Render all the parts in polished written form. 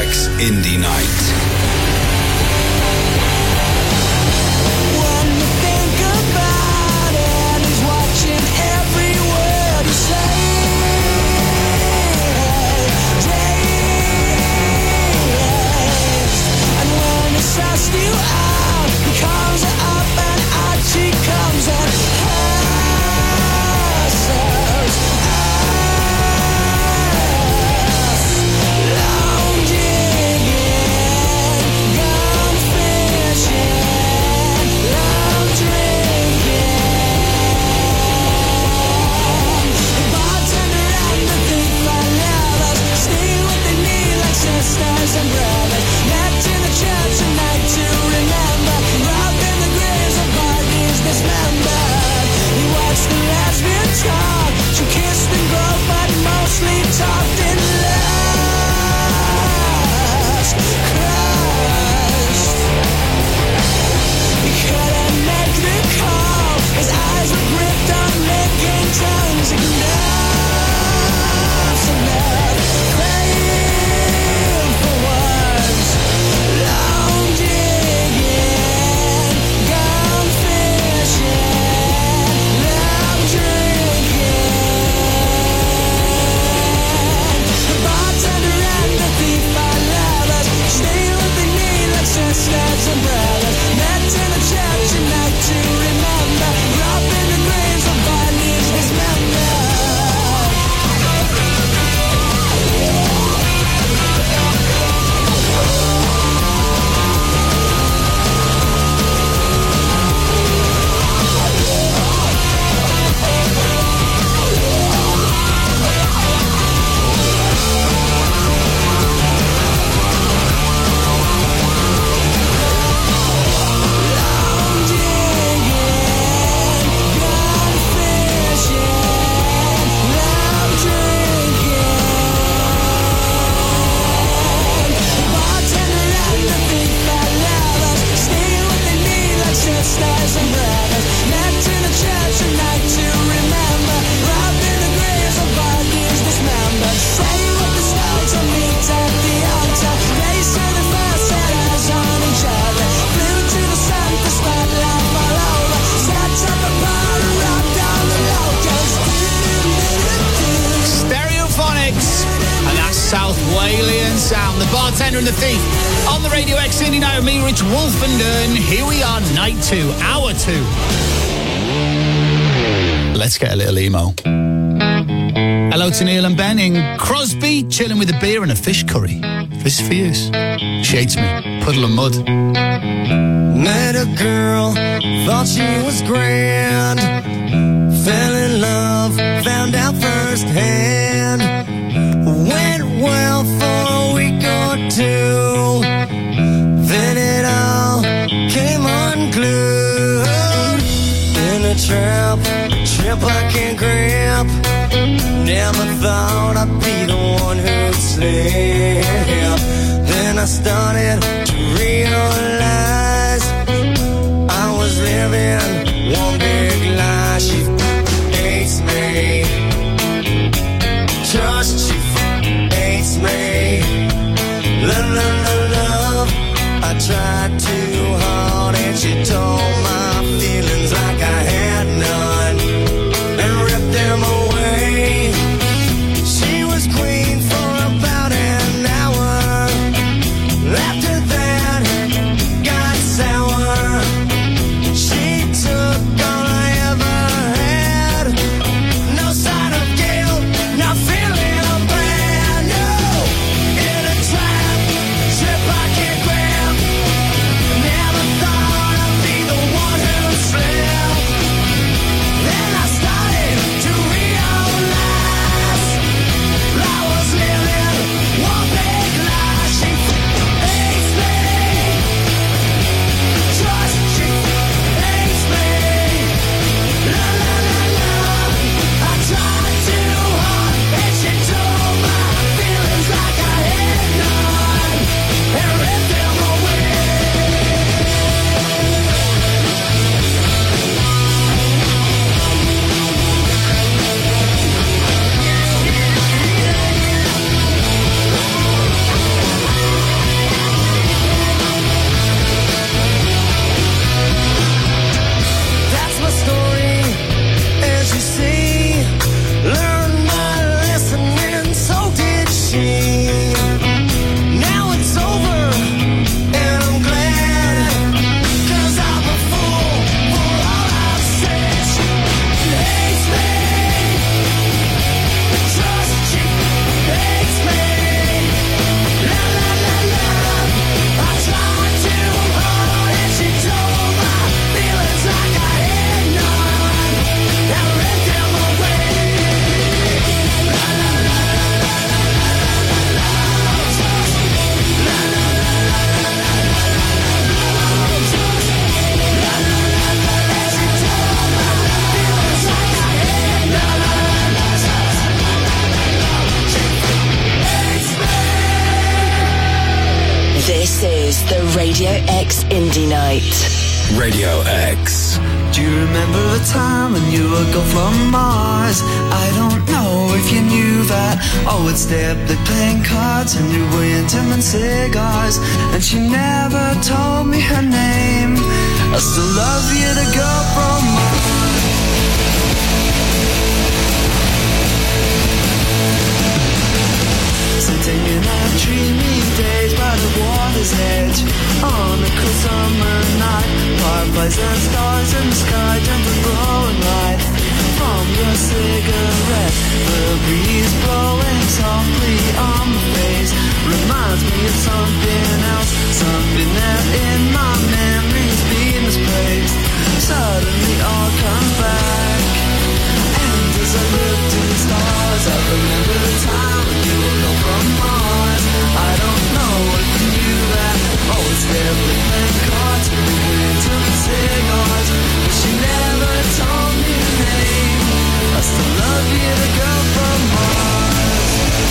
X Indie Night. Bartender and the Thief on the Radio X Indie Night with me, Rich Wolfenden. Here we are, night 2, hour 2. Let's get a little emo. Hello to Neil and Ben in Crosby, chilling with a beer and a fish curry. This is for you. She hates me. Puddle of mud. Met a girl, thought she was grand. Fell in love, found out firsthand. Went well for a week or two, then it all came unglued. In a trap I can't grab. Never thought I'd be the one who'd slip. Then I started to realize I was living one big lie. She hates me, just she hates me. Love, I tried too hard and she told my feelings like I had none and ripped them away. She was queen for about an hour. After that Now it's over, and I'm glad, 'cause I'm a fool for all I've said. She hates me, trust she hates me. La la la la, I tried to hold on and she told my feelings like I had none, and ripped them away. La la la la la la la la la, trust me. La la la la la la la la la, trust me. La la la la la, and she told my feelings like I had none. La la la la la, she hates me. This is the Radio X Indie Night. Radio X. Do you remember the time when you would go from Mars? I don't know if you knew that. I would stay up late playing cards and you were into and cigars. And she never told me her name. I still love you, the girl from Mars. Sitting in our dreamy days by the water's edge, on a cool summer night, fireflies and stars in the sky, gentle glowing light from your cigarette. The breeze blowing softly on my face reminds me of something else, something that in my memories being misplaced. Suddenly all comes back, and as I look to the stars, I remember the time when you were gone from Mars. I don't know if you knew that. Oh, it's definitely playing cards with the winds of the cigars, but she never told me her name. I still love you, the girl from Mars.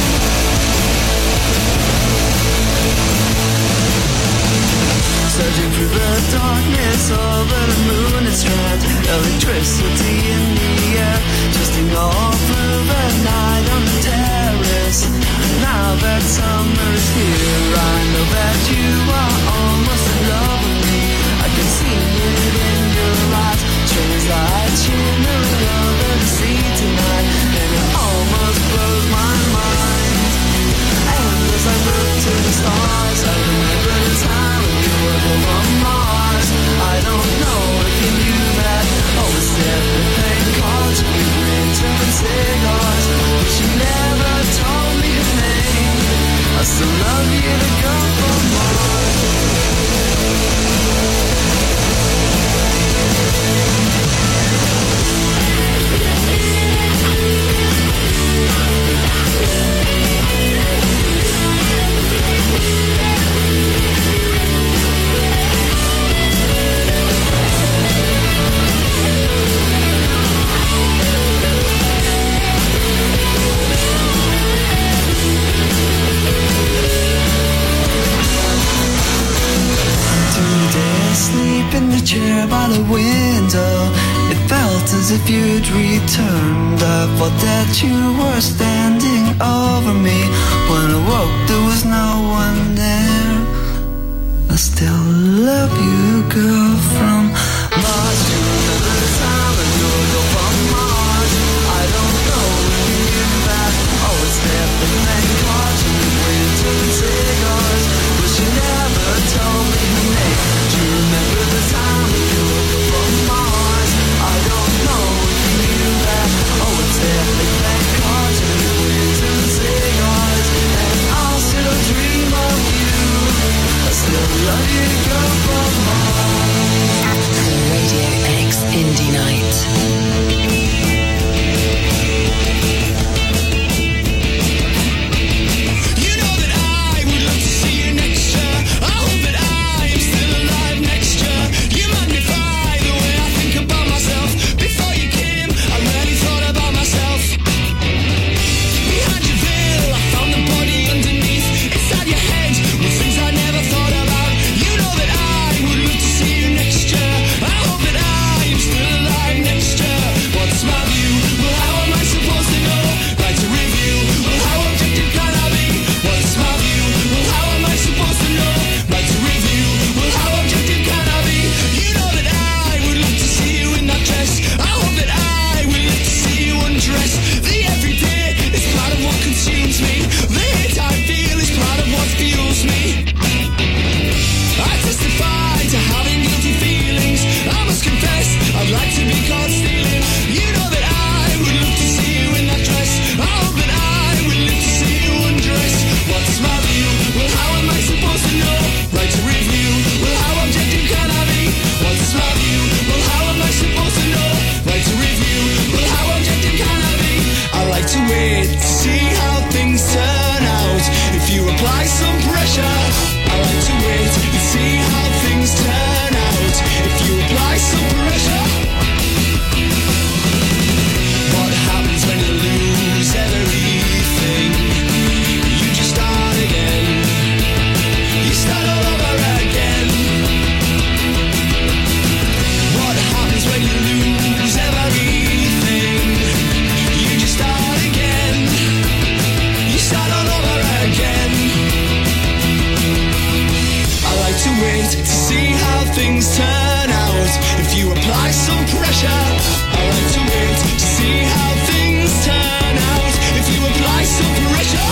Searching through the darkness over the moon and strands, electricity in the air, twisting all through the night on the terrace. Now that summer is here, I know that you are almost in love with me. I can see it in your eyes, strange light shimmering over the sea tonight, and it almost blows my mind. And as I look to the stars, I remember the time when you were from Mars. I don't know if you knew that. Oh, it's definitely playing cards with winds and cigars, but she never told me her name. I still love you, the girl from Mars. Asleep in the chair by the window, it felt as if you'd returned. I thought that you were standing over me. When I woke, there was no one there. I still love you, girl from Mars. Do you remember the time when you would go from Mars? I don't know if you knew that. Oh, it's definitely playing cards and we went to cigars, but she never told me her name. Do you remember the time when you would go from Mars? I don't know if you knew that. Oh, it's definitely playing cards and we went to cigars, and I'll still pressure. I like to wait to see how things turn out. If you apply some pressure,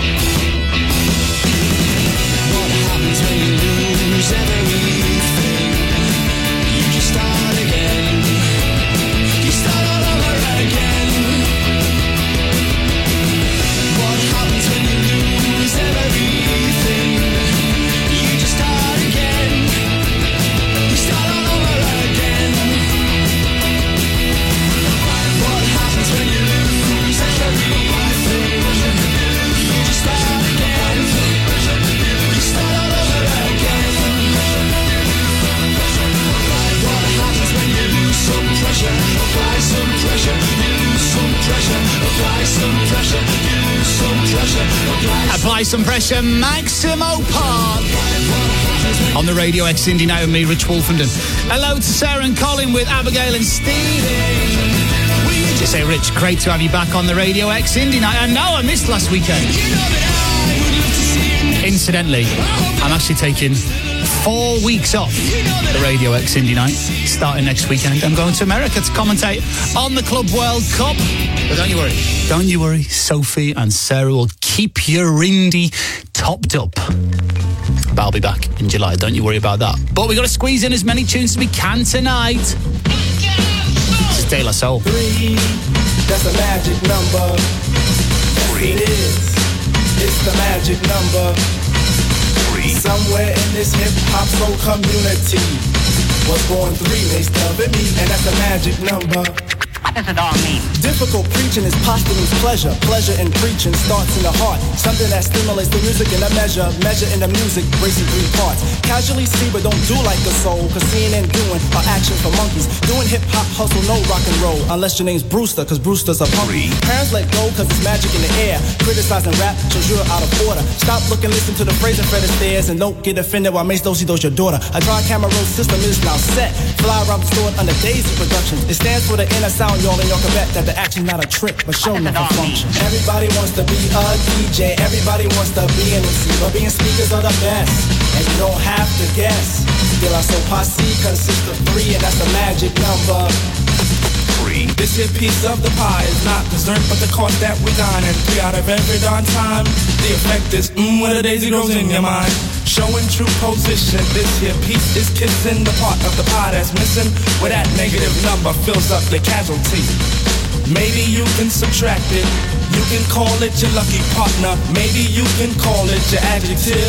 what happens when you lose everything? You just start again. You start all over again. What happens when you lose everything? You just start again. You start all over again. What happens when you lose everything? You just start again. You start all over again. What happens when you lose some pressure? Apply some pressure. You lose some pressure. Apply some pressure. You lose some pressure. Apply some pressure, Maximo Park. On the Radio X Indie Night with me, Rich Wolfenden. Hello to Sarah and Colin with Abigail and Steve. Just say, Rich, great to have you back on the Radio X Indie Night. I know I missed last weekend. Incidentally, I'm actually taking 4 weeks off the Radio X Indie Night. Starting next weekend, I'm going to America to commentate on the Club World Cup. But don't you worry, Sophie and Sarah will keep your indie topped up. But I'll be back in July, don't you worry about that. But we've got to squeeze in as many tunes as we can tonight. This is De La Soul. 3, that's a magic number. Yes, it is. It's the magic number. 3. Somewhere in this hip-hop soul community was born 3, they stub at me, and that's a magic number. What does it all mean? Difficult preaching is posthumous pleasure. Pleasure in preaching starts in the heart. Something that stimulates the music in a measure. Measure in the music breaks in 3 parts. Casually see but don't do like a soul. Cause seeing and doing are action for monkeys. Doing hip-hop hustle, no rock and roll. Unless your name's Brewster, cause Brewster's a punk. Parents let go cause it's magic in the air. Criticizing rap shows you're out of order. Stop looking, listen to the phrase and Fred Astaire. And don't get offended while Mace Dosey does your daughter. A dry camera roll system is now set. Fly around the store under Daisy Productions. It stands for the inner sound, y'all, and y'all can bet that the action's not a trick, but show me the function. Everybody wants to be a DJ, everybody wants to be an MC, but being speakers are the best, and you don't have to guess. De La Soul Posse consists of 3, and that's the magic number. 3. This here piece of the pie is not dessert, but the cost that we dine, and 3 out of every darn time, the effect is when a daisy grows in your mind. Showing true position, this here piece is kissing the part of the pie that's missing, where that negative number fills up your casualty. Maybe you can subtract it, you can call it your lucky partner, maybe you can call it your adjective.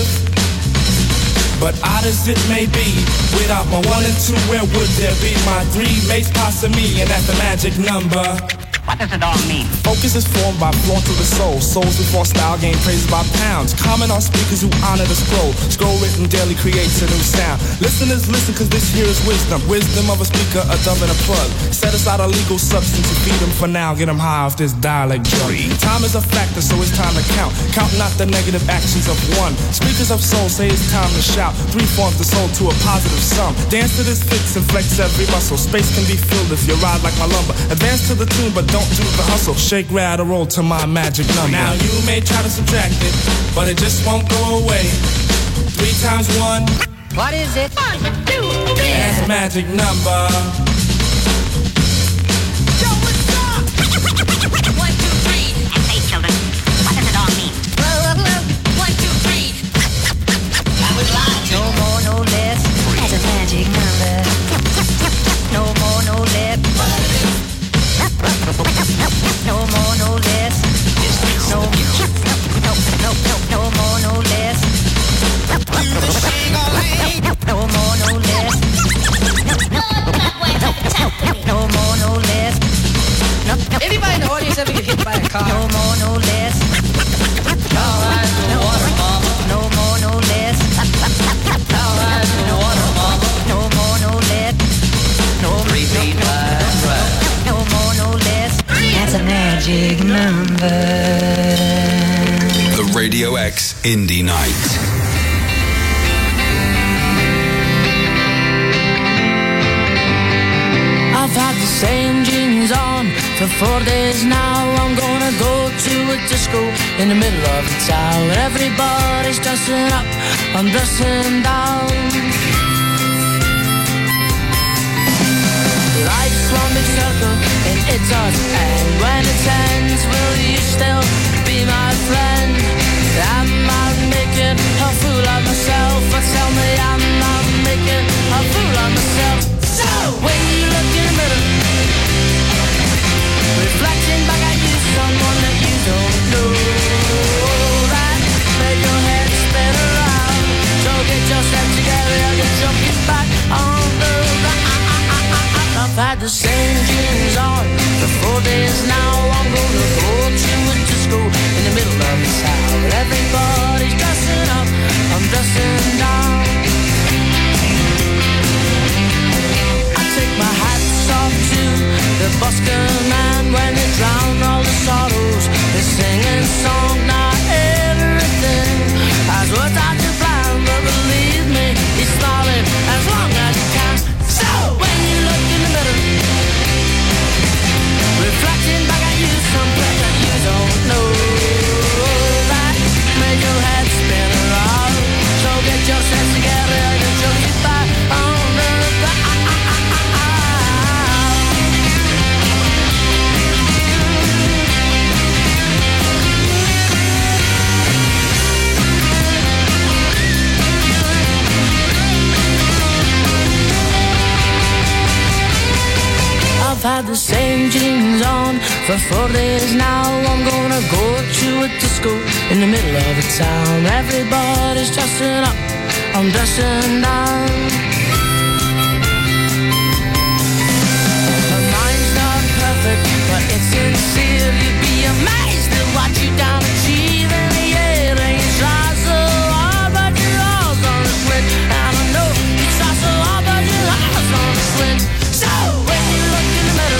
But odd as it may be, without my 1 and 2, where would there be my 3 mates passing me, and that's the magic number. What does it all mean? Focus is formed by flaunt to the soul. Souls who form style gain praise by pounds. Comment on speakers who honor the scroll. Scroll written daily creates a new sound. Listeners listen cause this here is wisdom. Wisdom of a speaker, a dove and a plug. Set aside a legal substance to feed them for now. Get them high off this dialect drug. Time is a factor so it's time to count. Count not the negative actions of 1. Speakers of soul say it's time to shout. 3 forms the soul to a positive sum. Dance to this fix and flex every muscle. Space can be filled if you ride like my lumber. Advance to the tune but don't do the hustle. Shake, rattle, roll to my magic number. Now you may try to subtract it, but it just won't go away. 3 times 1. What is it? 1, 2, 3. That's a magic number. Yo, what's up? 1, 2, 3. And say, children, what does it all mean? 1, 2, 3. I was lying. No more, no less. That's a magic number. No more, no less. No more, no less. No more, no less. No more, no less. No more, no less. Anybody in the audience ever get hit by a car? No more, no less. Alright, no water, mama. No more, no less. Alright, no water, mama. No more, no less. No repeat, no more, no less. That's a magic number. The Radio X Indie Night. I've had the same jeans on for 4 days now. I'm gonna go to a disco in the middle of the town. Everybody's dressing up, I'm dressing down. Life It's one big circle and it does end. When it ends, will you still be my friend? Am I making a fool of myself? Or tell me, am I making a fool of myself? So, when you look in the mirror, reflecting back at you, someone that you don't know, that make your head spin around. So get yourself together and get your feet back on the ground. I've had the same jeans on for 4 days now. I'm gonna go to a disco in the middle of the town. Everybody's dressing up, I'm dressing down. I take my hats off to the busker man when they drown all the sorrows. They're singing song, not everything has worked out to plan, but believe me, he's smiling as long as he can. So when you look in the mirror, reflecting back at you someplace that you don't know, that made your head spin around. So get yourself together and get your feet back on the ground. I've had the same jeans on for 4 days now. I'm gonna go to a disco in the middle of the town. Everybody's dressing up, I'm dressing down. My mind's not perfect, but it's sincere. You'd be amazed at what you don't achieve in the air. And you try so hard, but your all's on the switch. And I know you try so hard, but your all's on the switch. So when you look in the mirror,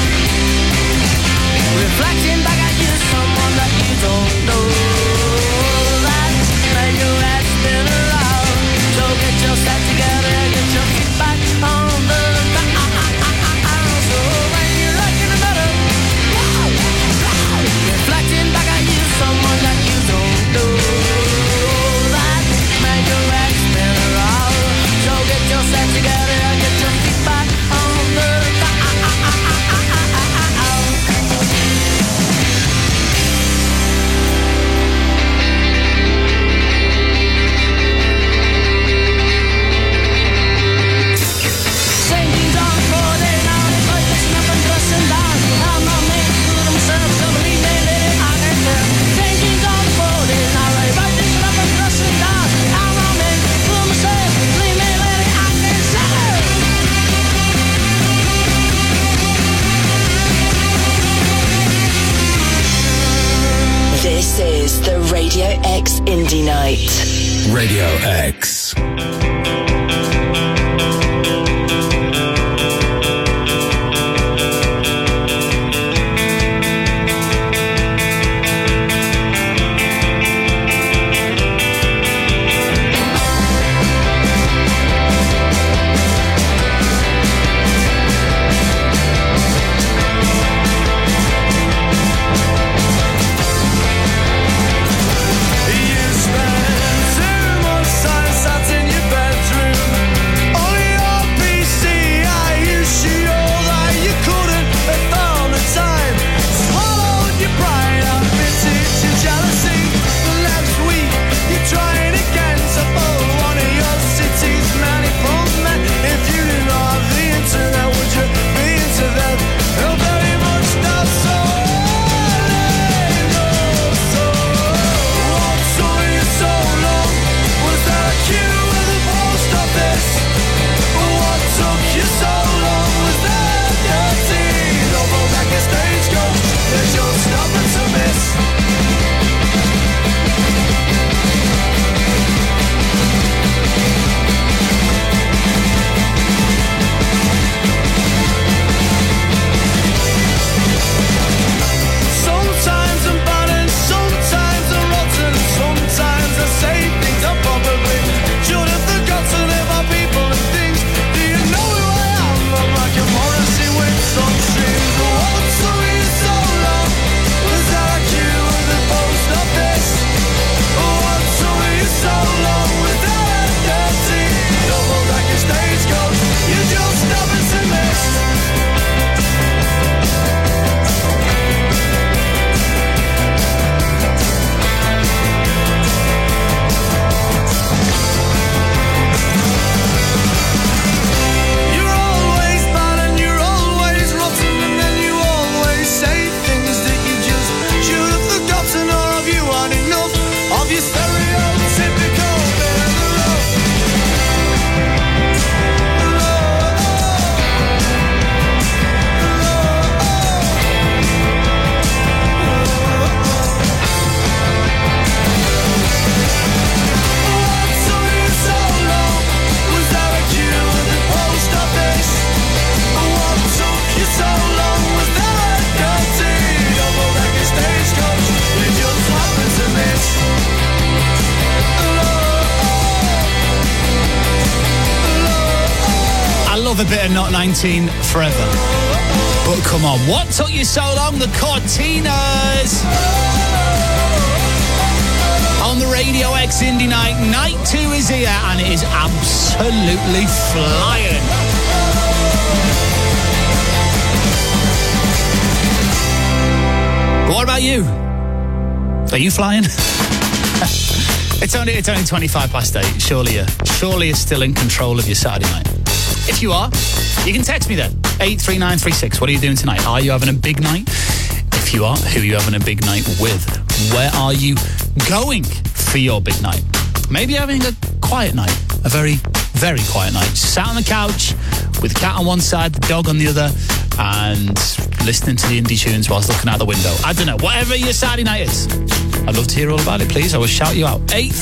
reflecting back at you, someone that you don't know, that made your head spin around. So get yourself together and get your feet back on the ground. So when you look in the mirror, reflecting back at you, someone that you don't know, that made your head spin around. So get yourself together and get your feet back on the ground. This is the Radio X Indie Night. Radio X. You spent 2 months time sat in your bed love a bit of Not 19 forever. But come on, what took you so long? The Cortinas! On the Radio X Indie Night, Night 2 is here and it is absolutely flying. What about you? Are you flying? It's only 25 past 8. Surely you're still in control of your Saturday night. If you are, you can text me then. 83936. What are you doing tonight? Are you having a big night? If you are, who are you having a big night with? Where are you going for your big night? Maybe you're having a quiet night. A very, very quiet night. Sat on the couch with the cat on one side, the dog on the other, and listening to the indie tunes whilst looking out the window. I don't know. Whatever your Saturday night is. I'd love to hear all about it, please. I will shout you out.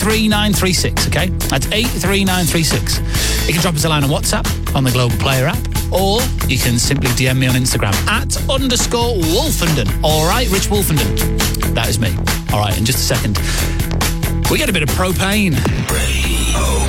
83936, okay? That's 83936. You can drop us a line on WhatsApp on the Global Player app, or you can simply DM me on Instagram @_Wolfenden. All right, Rich Wolfenden. That is me. All right, in just a second, we get a bit of propane. Radio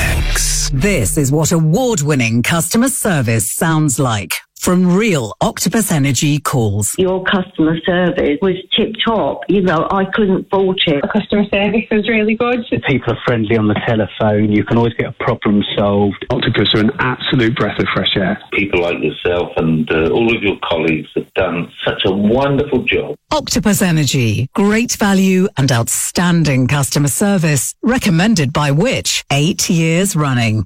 X. This is what award-winning customer service sounds like. From real Octopus Energy calls. Your customer service was tip-top. You know, I couldn't fault it. The customer service was really good. People are friendly on the telephone. You can always get a problem solved. Octopus are an absolute breath of fresh air. People like yourself and all of your colleagues have done such a wonderful job. Octopus Energy. Great value and outstanding customer service. Recommended by Which? 8 years running.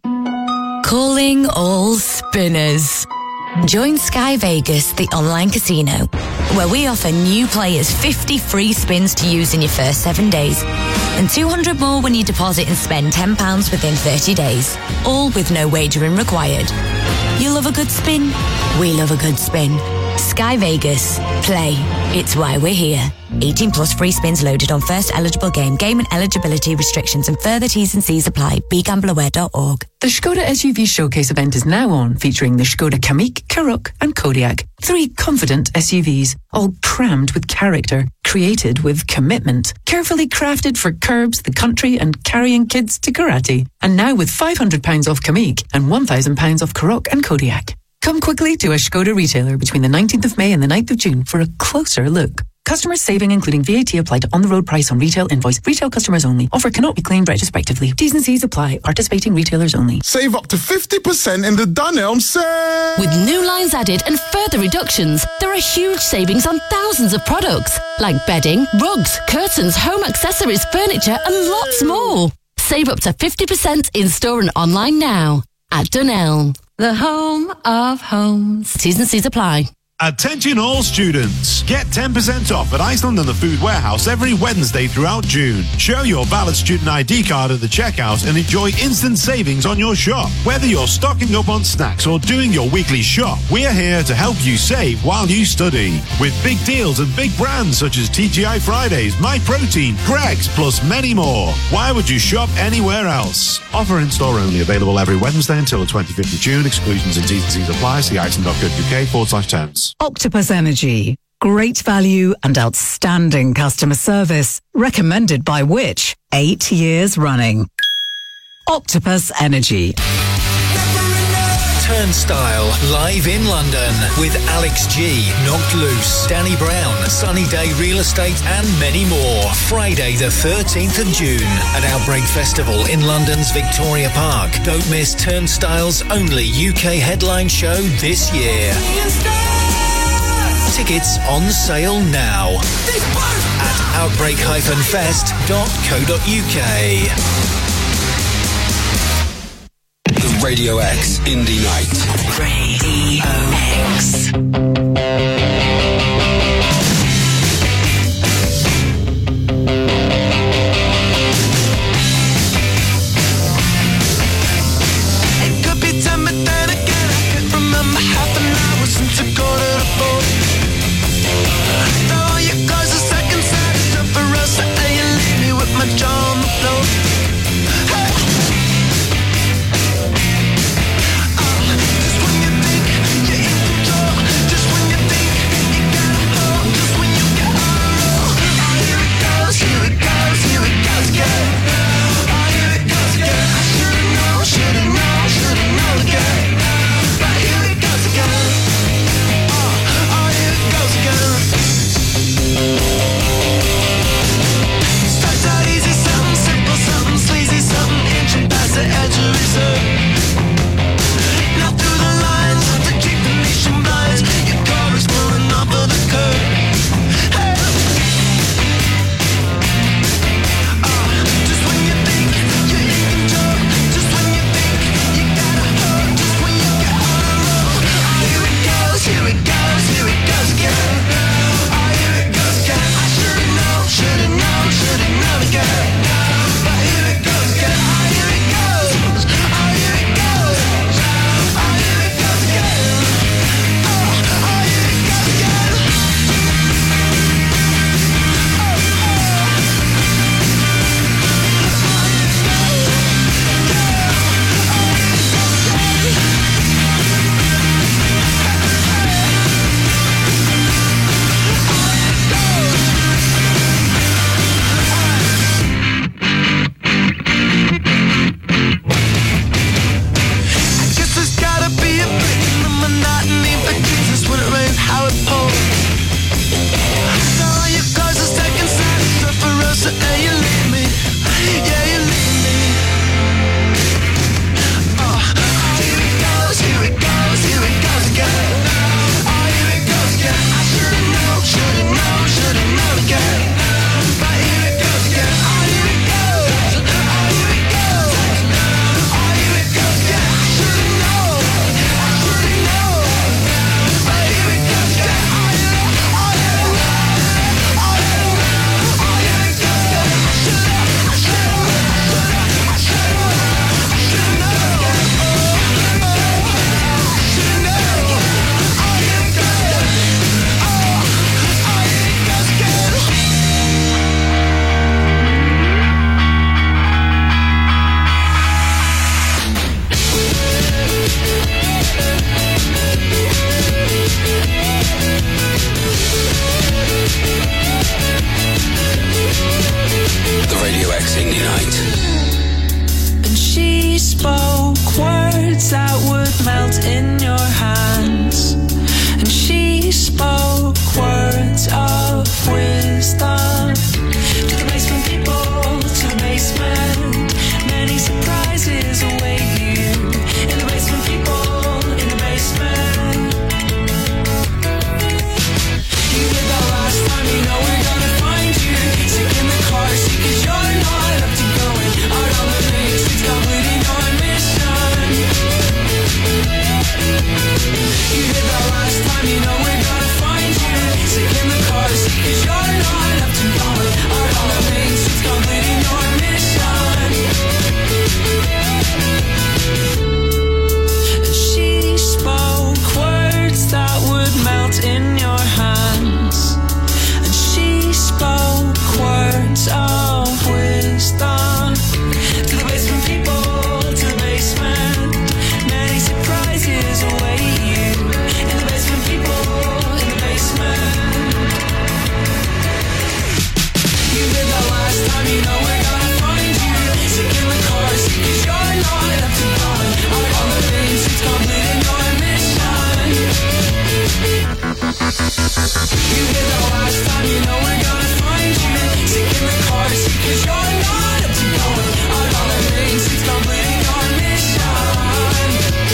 Calling all spinners. Join Sky Vegas, the online casino, where we offer new players 50 free spins to use in your first 7 days and 200 more when you deposit and spend £10 within 30 days, all with no wagering required. You love a good spin? We love a good spin. Sky Vegas. Play. It's why we're here. 18 plus free spins loaded on first eligible game. Game and eligibility restrictions and further T's and C's apply. BeGambleAware.org. The Skoda SUV Showcase event is now on, featuring the Skoda Kamiq, Karoq and Kodiaq. 3 confident SUVs, all crammed with character, created with commitment, carefully crafted for curbs, the country and carrying kids to karate. And now with £500 off Kamiq and £1,000 off Karoq and Kodiaq. Come quickly to a Skoda retailer between the 19th of May and the 9th of June for a closer look. Customers saving including VAT applied to on-the-road price on retail invoice. Retail customers only. Offer cannot be claimed retrospectively. T's and C's apply. Participating retailers only. Save up to 50% in the Dunelm sale! With new lines added and further reductions, there are huge savings on thousands of products, like bedding, rugs, curtains, home accessories, furniture and lots more. Save up to 50% in-store and online now at Dunelm, the home of homes. T's and C's apply. Attention all students. Get 10% off at Iceland and the Food Warehouse every Wednesday throughout June. Show your valid student ID card at the checkout and enjoy instant savings on your shop. Whether you're stocking up on snacks or doing your weekly shop, we're here to help you save while you study. With big deals and big brands such as TGI Fridays, MyProtein, Greggs, plus many more. Why would you shop anywhere else? Offer in store only. Available every Wednesday until the 25th of June. Exclusions and T's and C's apply. See iceland.co.uk/terms. Octopus Energy. Great value and outstanding customer service. Recommended by Which? 8 years running. Octopus Energy. Turnstile, live in London with Alex G, Knocked Loose, Danny Brown, Sunny Day Real Estate and many more. Friday the 13th of June at Outbreak Festival in London's Victoria Park. Don't miss Turnstile's only UK headline show this year. Tickets on sale now at outbreak-fest.co.uk. The Radio X Indie Night. Radio X. It could be 10, but then again I can't remember half an hour since I got to the phone. Though you cause a second side is up for us, and you leave me with my jaw on the floor. Hey. Just when you think you're in control, just when you think melt in your hands. And she spoke words of wisdom to the basement people, to the basement. Many surprises await you in the basement, people, in the basement. You did that last time, you know we're gonna find you sick in the car seat, 'cause you're not up to going out on the main streets, completing your mission. You did that last time, you know we're gonna find you sick in the car seat, 'cause you're not up to going out on the main streets, completing your mission. And she spoke words that would melt in your hands. And she spoke words of wisdom to the basement people, to the basement. Many surprises await you in the basement, people, in the basement. You did that last time, you know we're gonna find you sick in the car seat, 'cause you're not up to going out on the main streets, completing your mission. You did that last time, you know we're gonna find you sick in the car seat, 'cause you're not up to going out on the main streets, completing your mission.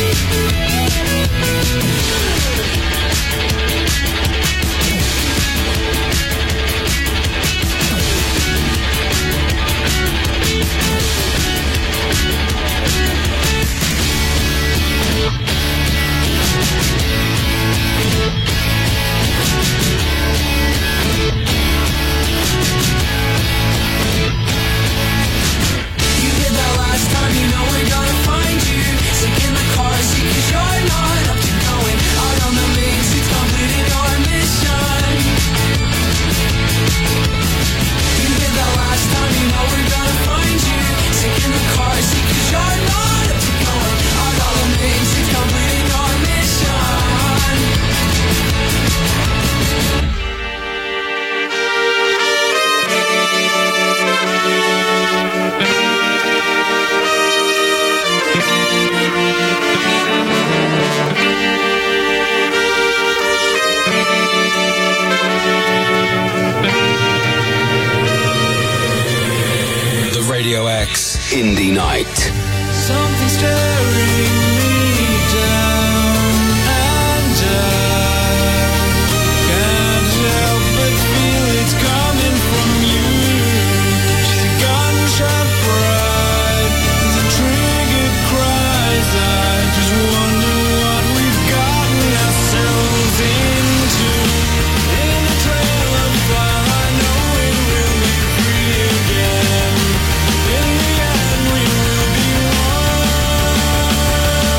You did that last time, you know we're gonna find you sick in the car seat, 'cause you're not up to going out on the main streets, completing your mission. You did that last time, you know we're gonna find you sick in the car seat, 'cause you're not up to going out on the main streets, completing your mission. The Radio X Indie Night. Something stirring me down, and I can't help but feel it's coming from you. She's a gunshot bride, the trigger cries. I just wonder what we've gotten ourselves into. In a trail of fire, I know it will be free again. In the end, we will be one.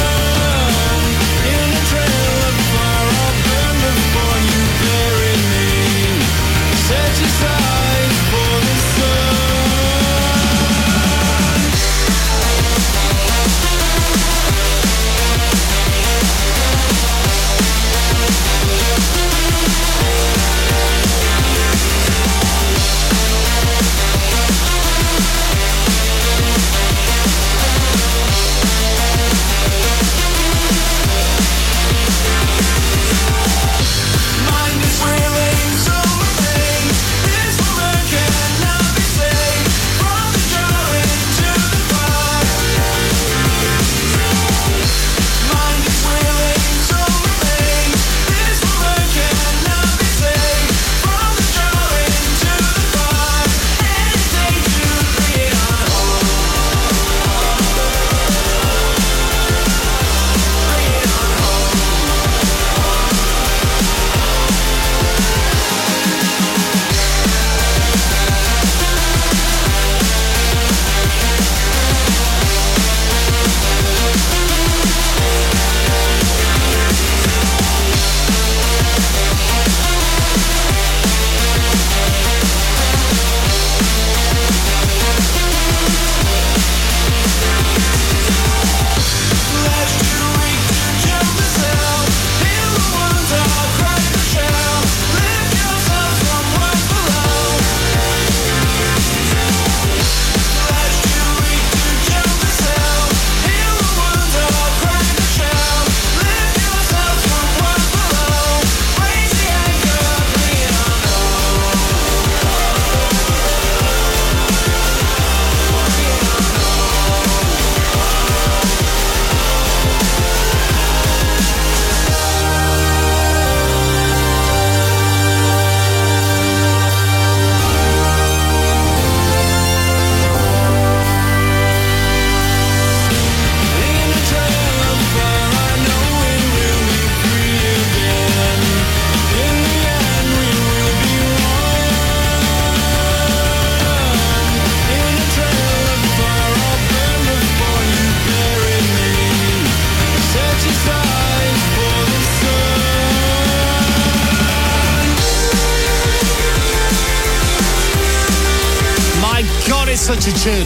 such a tune.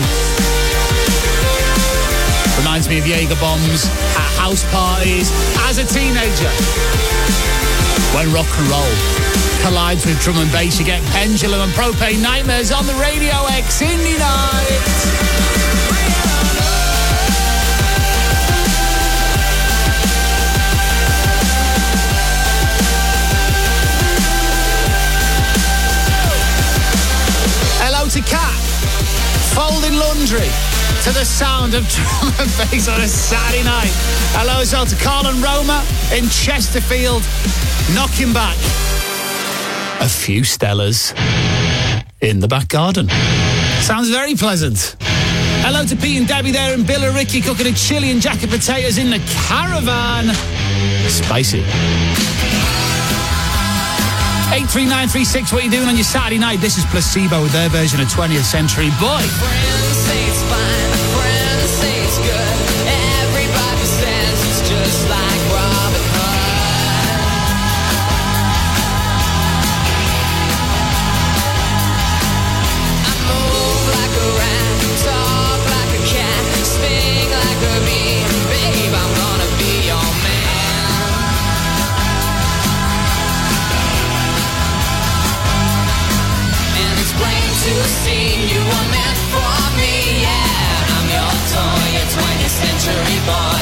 Reminds me of Jaeger bombs at house parties as a teenager. When rock and roll collides with drum and bass, you get Pendulum and Propane Nightmares on the Radio X Indie Night. To Cat, folding laundry to the sound of drum and bass on a Saturday night. Hello as well to Carl and Roma in Chesterfield, knocking back a few Stellas in the back garden. Sounds very pleasant. Hello to Pete and Debbie there and Bill and Ricky cooking a chili and jacket potatoes in the caravan. Spicy. 83936, what are you doing on your Saturday night? This is Placebo with their version of 20th Century Boy. Friends say it's fine, friends say it's good. Everybody says it's just like Robin Hood. I move like a rat, talk like a cat, sting like a bee. Babe, I'm gonna be your man. Plain to see you are meant for me, yeah. I'm your toy, your 20th century boy.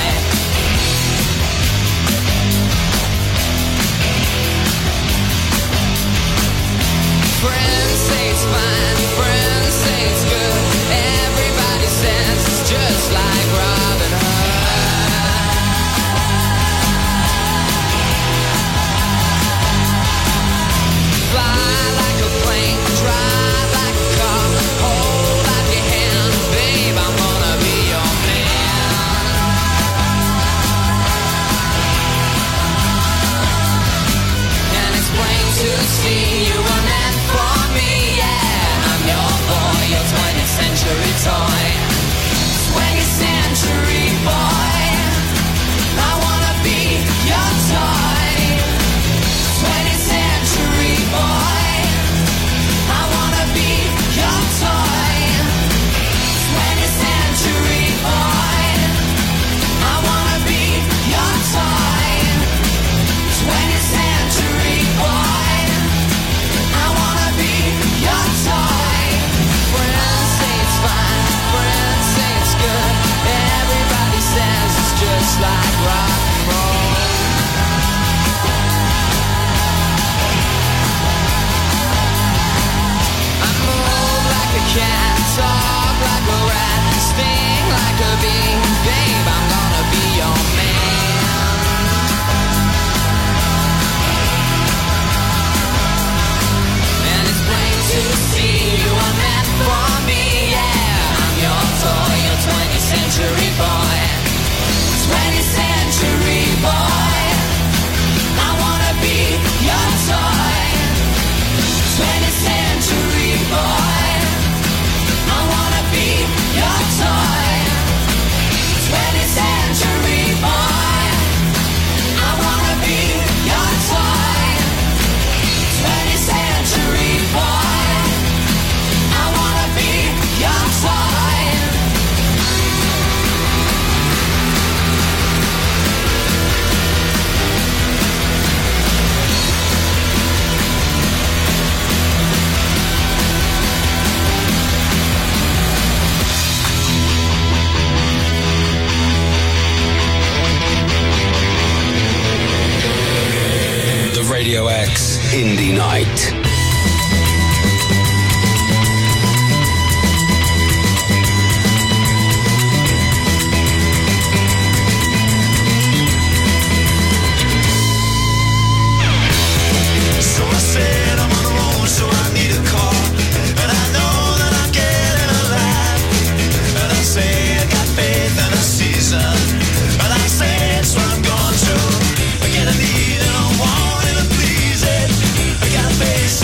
Friends say it's fine, friends say it's good. Everybody says it's just like Robin Hood. Fly like a plane, drive like a car, hold out your hand, babe, I'm gonna be your man. And it's plain to see you are meant for me, yeah. I'm your boy, your 20th century toy. 20th century boy, I wanna be your toy. 20th century boy, I wanna be your toy. 20th century boy, I wanna be your toy. 20th century boy, I wanna be your toy. Friends say it's fine, friends say it's good. Everybody says it's just like rock and roll. Cat, talk like a rat, sting like a bee. Babe, I'm gonna be your man. And it's plain to see you are meant for me, yeah. I'm your toy, your 20th century boy. 20th century boy, I wanna be your toy. 20th century boy, I wanna be your toy. 20th century boy, I wanna be your toy. 20th century boy, I wanna be your toy. Radio X Indie Night. So I said I'm on the road, so I need a car. And I know that I'm getting alive. And I say I got faith in a season. And I say it's what I'm going to. I get a need and I want it and please it. I got a face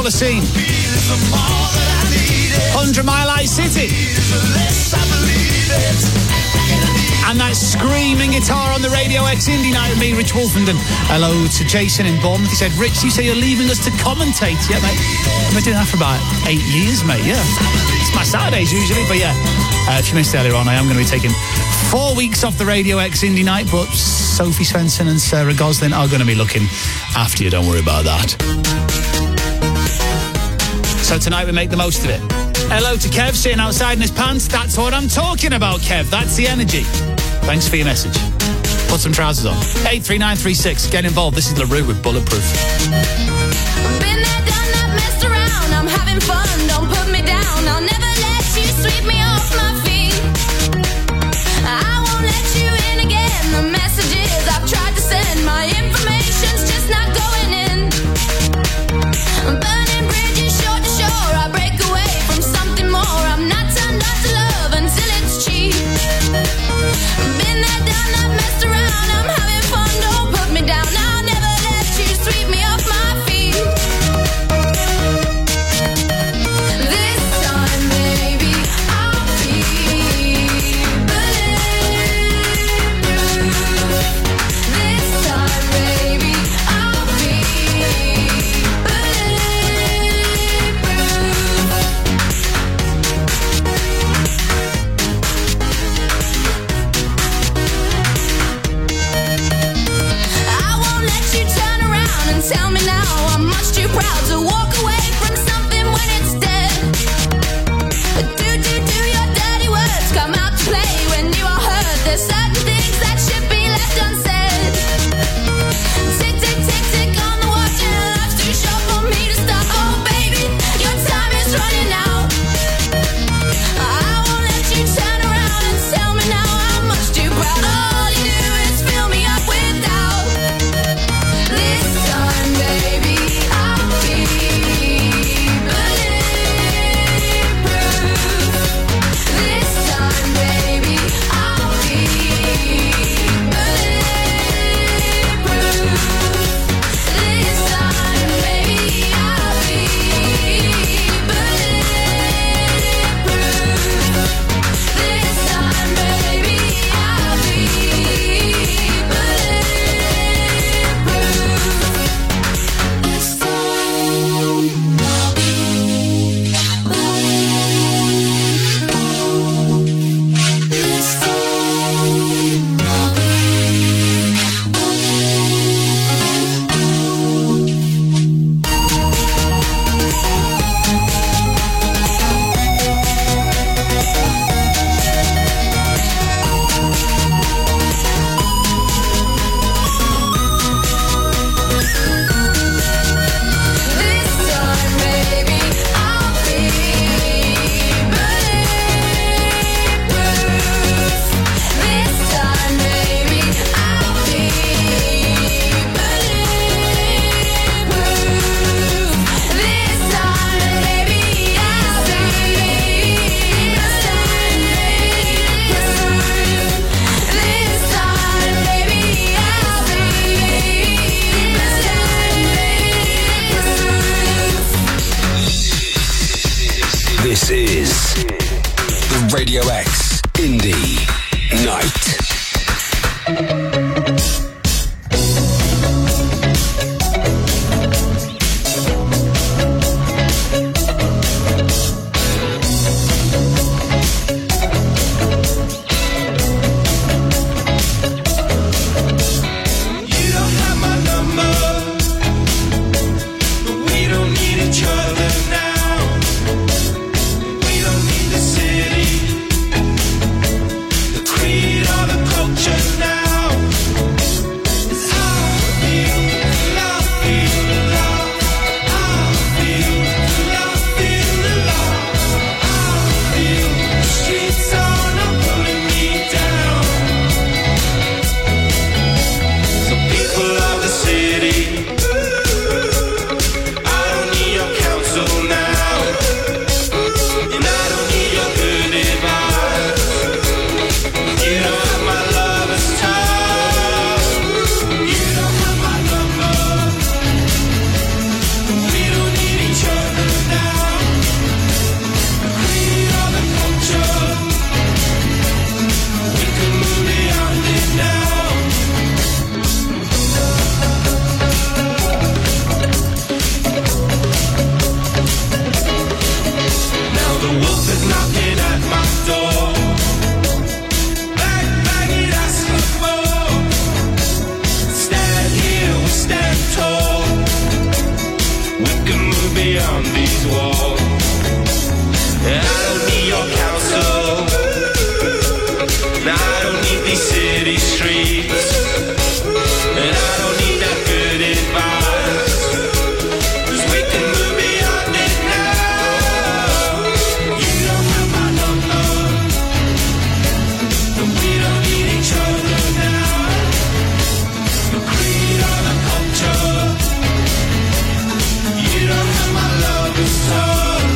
colour scene. 100 Mile High City. And that screaming guitar on the Radio X Indie Night with me, Rich Wolfenden. Hello to Jason in Bournemouth. He said, Rich, you say you're leaving us to commentate. Yeah, mate. I've been doing that for about 8 years, mate, yeah. It's my Saturdays usually, but yeah. If you missed earlier on, I am going to be taking 4 weeks off the Radio X Indie Night, but Sophie Svensson and Sarah Goslin are going to be looking after you. Don't worry about that. So tonight we make the most of it. Hello to Kev sitting outside in his pants. That's what I'm talking about, Kev. That's the energy. Thanks for your message. Put some trousers on. 83936. Get involved. This is LaRue with Bulletproof. Been there, done that, messed around. I'm having fun. Don't put me down. I'll never let you sweep me off my feet. I won't let you in again. The messages I've tried to send, my information's just not going in. I'm burning bridges shore to shore. I break away from something more. I'm not turned on to love until it's cheap. Been there, done that, messed around. I'm having fun. Don't put me down. I'll never let you sweep me off my feet. This time, baby, I'll be bulletproof. This time, baby, I'll be I won't let you turn around and tell me now I'm much too proud to walk away from something when it's dead. Do your dirty words come out to play when you are hurt? There's certain things that should be left unsaid. Tick, tick, tick, tick on the watch and life's too short for me to stop. Oh baby, your time is running out. I won't let you turn around and tell me now I'm much too proud. All you do is fill me up with doubt. This time, baby, I'll be bulletproof. This time, baby, I'll be bulletproof. This time, baby, I'll be bulletproof. This time, baby, I'll be bulletproof. This time, baby, I'll be bulletproof. This time, baby, I'll be bulletproof. This time, baby, I'll be This time, baby, I'll be This is the Radio X Indie Night. You don't have my number, but we don't need each other now. We don't need the city, the creed or the culture now. I don't need your counsel. No, I don't need these city streets. And I don't need that good advice. 'Cause we can move beyond it now. You don't have my number. And we don't need each other now. The creed or the culture. You don't have my lover's touch.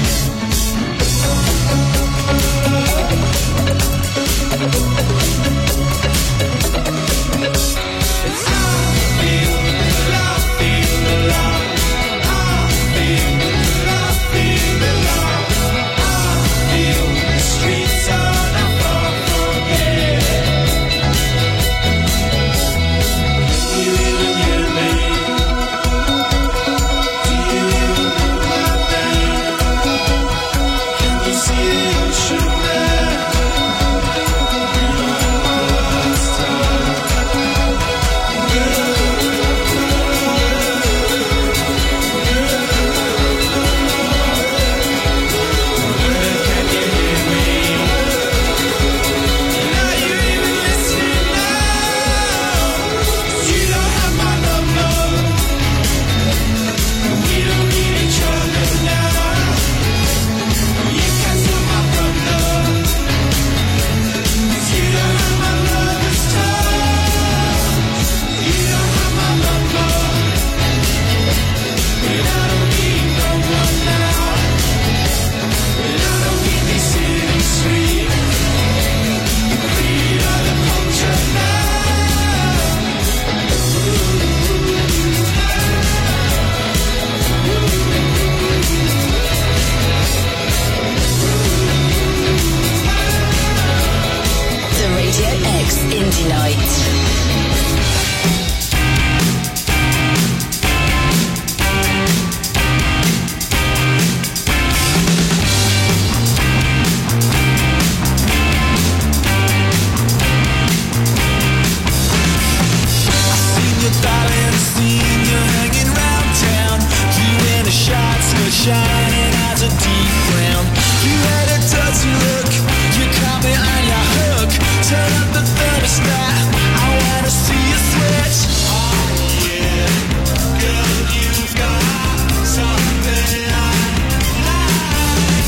Shining as a deep brown. You had a dirty look. You caught me on your hook. Turn up the thermostat. I wanna see you sweat. Oh yeah, girl, you've got something I like.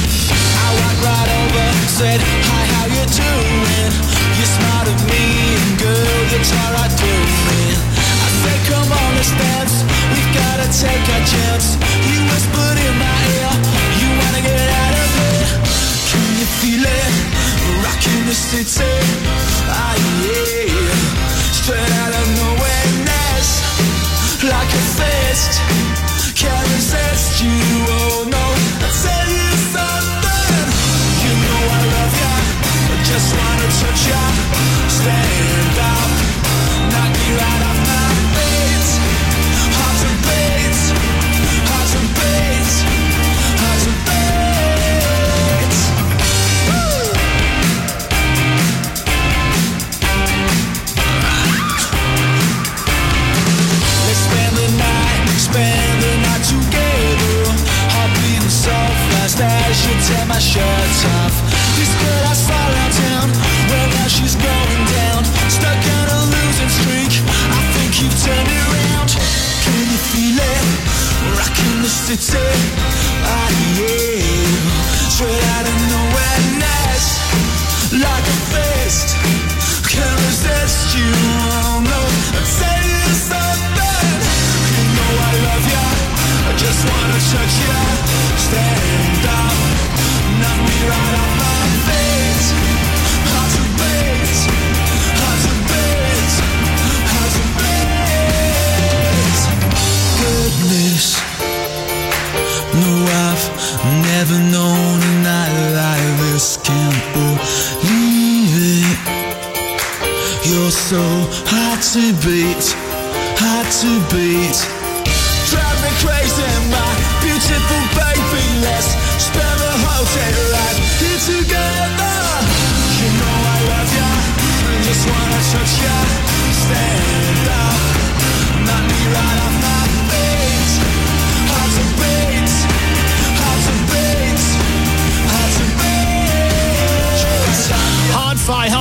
I walked right over, said hi, how you doing? You smiled at me, and girl, you tore right through me. I said, come on, let's dance. We've gotta take a chance. You whispered in my ear, you wanna get out of here. Can you feel it? Rocking the city. Ah yeah. Straight out of nowhereness. Like a fist. Can't resist you, oh no. I'll tell you something. You know I love ya. I just wanna touch ya. Stand up. Knock me right off my feet. Hard to beat. Hard to beat. Hard to beat. Woo! Let's spend the night together. Heart beating so fast as you tear my shirt off. This girl I saw around town, well now she's going down. Stuck on a losing streak, I think you've turned it around. Can you feel it? Rocking the city. Ah yeah. Straight out of nowhereness. Like a fist. Can't resist you, oh no. I'll tell you something. You know I love ya. I just wanna touch ya. Stand up. Knock me right off my feet. Hard to beat. Hard to beat. Hard to beat. Goodness. No, I've never known a night like this. Can't believe it. You're so hard to beat. Hard to beat. Drive me crazy, my beautiful baby. Let's spend the whole day right here together. You know I love ya. I just wanna touch ya. Stand up. Knock me right off my feet. Hard to beat. Hard to beat.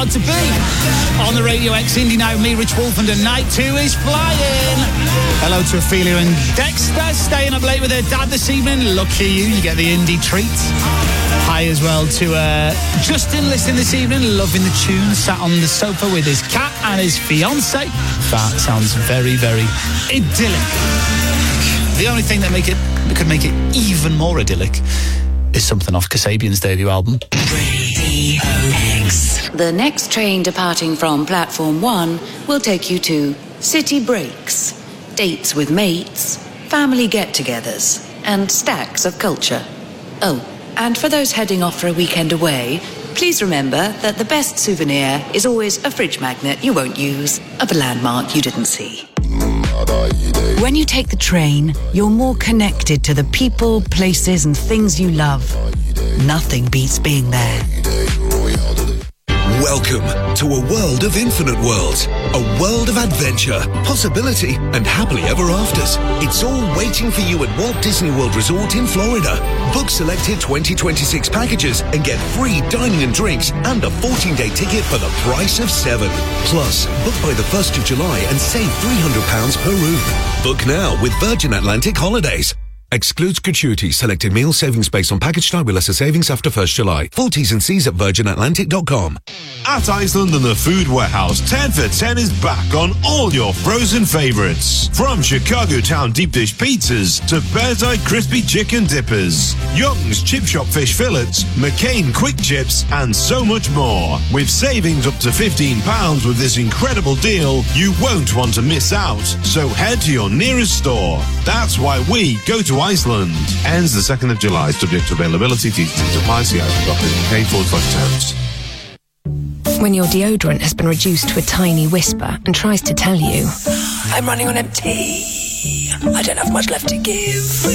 hard to beat. On the Radio X Indie Night, me, Rich Wolfend, and Night 2 is flying. Hello to Ophelia and Dexter, staying up late with their dad this evening. Lucky you get the indie treat. Hi as well to Justin, listening this evening, loving the tune, sat on the sofa with his cat and his fiancée. That sounds very, very idyllic. The only thing that could make it even more idyllic is something off Kasabian's debut album. Radio X. The next train departing from Platform 1 will take you to city breaks, dates with mates, family get-togethers, and stacks of culture. Oh, and for those heading off for a weekend away, please remember that the best souvenir is always a fridge magnet you won't use of a landmark you didn't see. When you take the train, you're more connected to the people, places, and things you love. Nothing beats being there. Welcome to a world of infinite worlds, a world of adventure, possibility, and happily ever afters. It's all waiting for you at Walt Disney World Resort in Florida. Book selected 2026 packages and get free dining and drinks and a 14-day ticket for the price of 7. Plus, book by the 1st of July and save £300 per room. Book now with Virgin Atlantic Holidays. Excludes gratuities. Selected meals, savings based on package type with lesser savings after 1st July. Full T's and C's at virginatlantic.com. At Iceland and the Food Warehouse, 10 for 10 is back on all your frozen favourites. From Chicago Town deep dish pizzas to Bear's Eye crispy chicken dippers, Young's Chip Shop fish fillets, McCain quick chips, and so much more. With savings up to £15 with this incredible deal, you won't want to miss out. So head to your nearest store. That's why we go to Iceland. Ends the 2nd of July, subject to availability. T's apply. See iceland.co.uk/terms. When your deodorant has been reduced to a tiny whisper and tries to tell you, I'm running on empty, I don't have much left to give.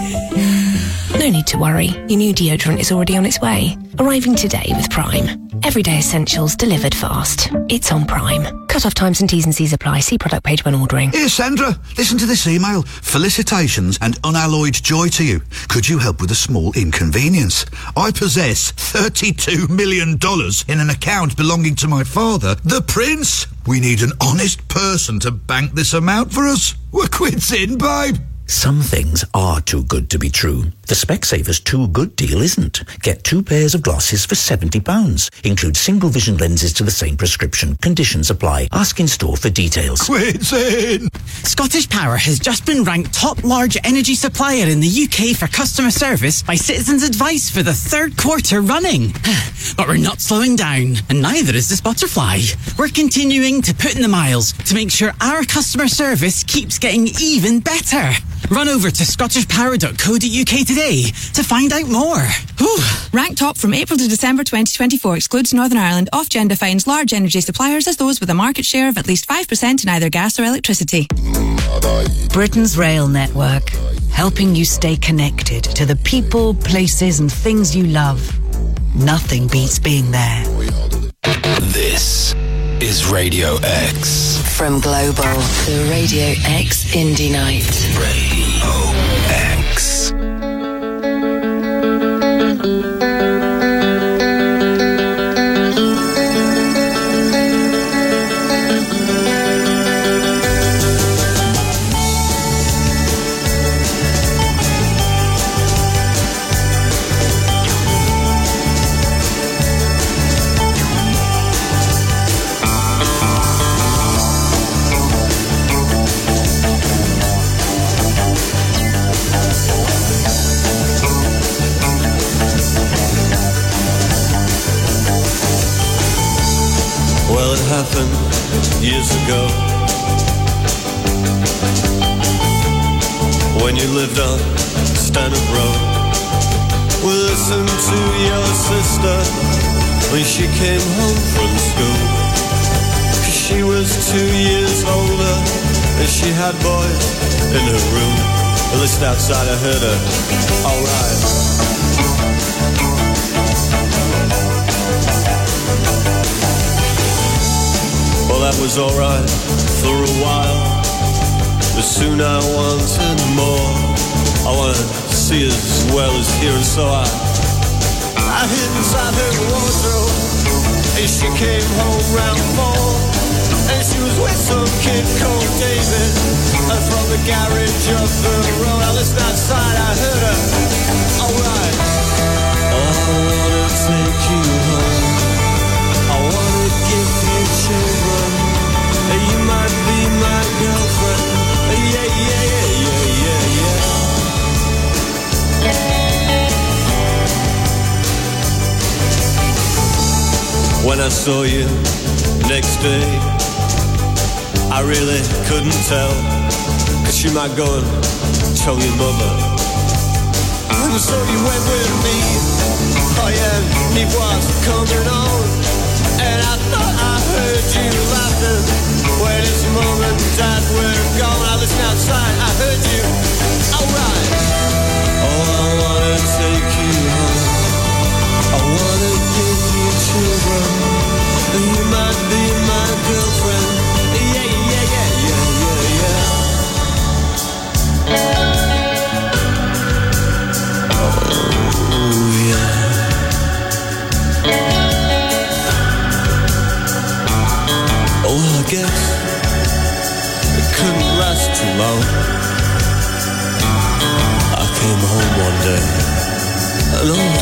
No need to worry. Your new deodorant is already on its way. Arriving today with Prime. Everyday essentials delivered fast. It's on Prime. Cut-off times and T's and C's apply. See product page when ordering. Here, Sandra, listen to this email. Felicitations and unalloyed joy to you. Could you help with a small inconvenience? I possess $32 million in an account belonging to my father, the Prince. We need an honest person to bank this amount for us. We're quits in, babe. Some things are too good to be true. The Specsavers Too Good deal isn't. Get 2 pairs of glasses for £70. Include single vision lenses to the same prescription. Conditions apply. Ask in store for details. Quits in! Scottish Power has just been ranked top large energy supplier in the UK for customer service by Citizens Advice for the 3rd quarter running. But we're not slowing down, and neither is this butterfly. We're continuing to put in the miles to make sure our customer service keeps getting even better. Run over to scottishpower.co.uk today to find out more. Whew. Ranked top from April to December 2024 excludes Northern Ireland. Ofgem defines large energy suppliers as those with a market share of at least 5% in either gas or electricity. Britain's rail network, helping you stay connected to the people, places, and things you love. Nothing beats being there. This is Radio X. From Global, the Radio X Indie Night. Radio X. Happened years ago when you lived on Stanhope Road. We listened to your sister when she came home from school, 'cause she was 2 years older and she had boys in her room. At least outside I heard her, alright. Well, that was alright for a while, but soon I wanted more. I wanted to see as well as hear, and so I hid inside her wardrobe And she came home round 4, and she was with some kid called David, from the garage up the road. I listened outside, I heard her. Alright. Oh, I wanna take you home. I wanna give you children. You might be my girlfriend. Yeah, yeah, yeah, yeah, yeah, yeah. When I saw you next day, I really couldn't tell, 'cause you might go and tell your mother. And so you went with me. Oh yeah, me was coming on, and I thought I heard you laughing when his mom and dad were gone. I listened outside, I heard you. Alright. Oh, I wanna take you home. I wanna give you children. You might be my girlfriend. Yeah, yeah, yeah, yeah, yeah, yeah. Oh, yeah. Oh, I guess it couldn't last too long. I came home one day, and all